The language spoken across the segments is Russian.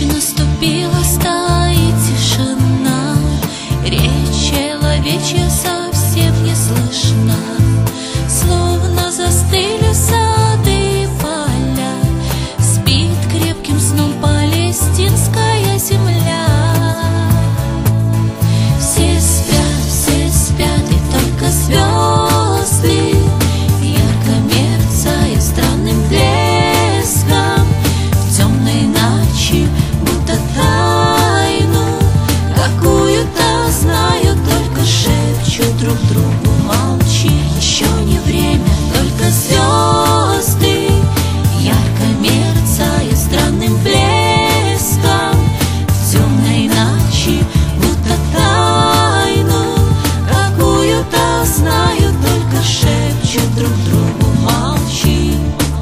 наступила стая и тишина, речь человечья совсем не слышна. Словно застыли сады и поля, спит крепким сном палестинская земля. Все спят, и только звезды ярко мерцают странным блеском. В темной ночи будто тайну какую-то знают, только шепчут друг другу: молчи, еще не время. Только звезды ярко мерцают странным блеском. В темной ночи будто тайну какую-то знают, только шепчут друг другу: молчи.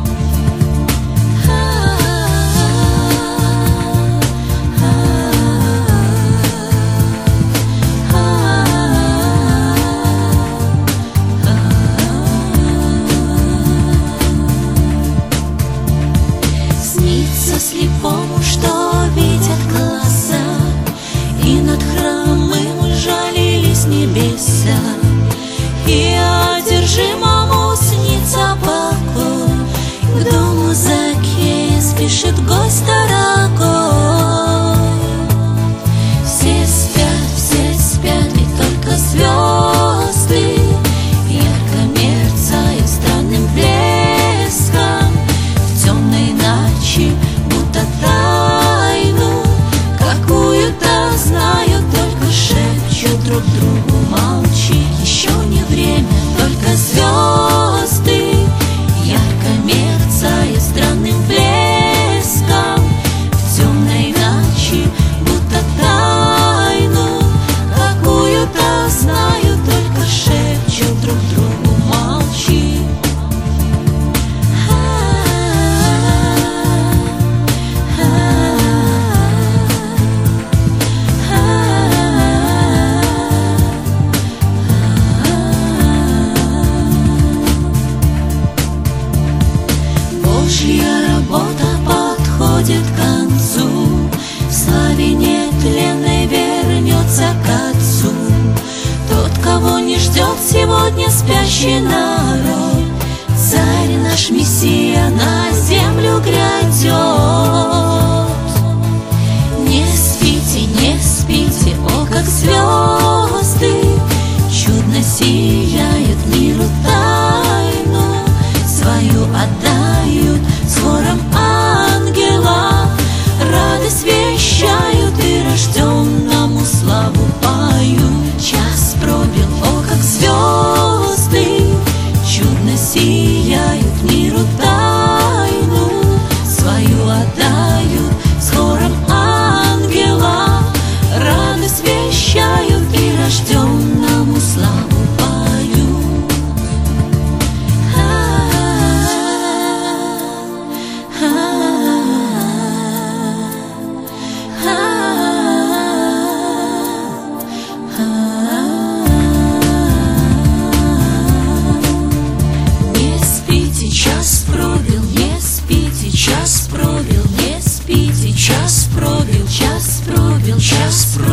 Снится слепому, что видят глаза, и над хромым жалились небеса, и одержимому снится покой. К дому Закея спешит гость дорогой. Все спят, и только звезды ярко мерцают странным блеском. В темной ночи будто тайну какую-то знают, только шепчут друг другу: молчи, еще не время. Только звезды ярко мерцают странным блеском. В темной ночи будто тайну какую-то знают, только шепчут друг другу: молчи. Божья работа подходит к концу, в славе нетленной вернется к Отцу. Тот, кого не ждет сегодня спящий народ, Царь наш Мессия на землю грядет. Не спите, о, как звезды чудно сияют, миру тайну свою отдают, с хором ангела радость вещают и рожденному славу поют. Час пробил, о, как звезды чудно сияют, миру тайну свою отдают, с хором ангела радость вещают и рожденному славу поют. Не спите, час пробил, не спите, час пробил, не спите, час пробил, час пробил, час пробил.